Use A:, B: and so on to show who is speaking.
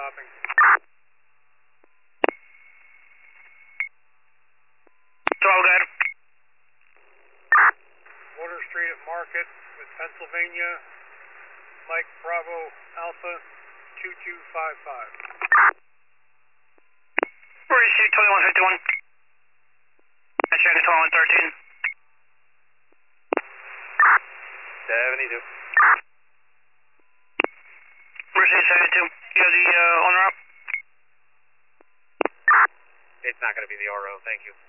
A: stopping.
B: So all good.
A: Water Street at Market with Pennsylvania, Mike Bravo Alpha 2255.
B: Receive 2151. I check it 2113.
C: 72.
B: Receive 72. You have the owner up?
C: It's not going to be the RO, thank you.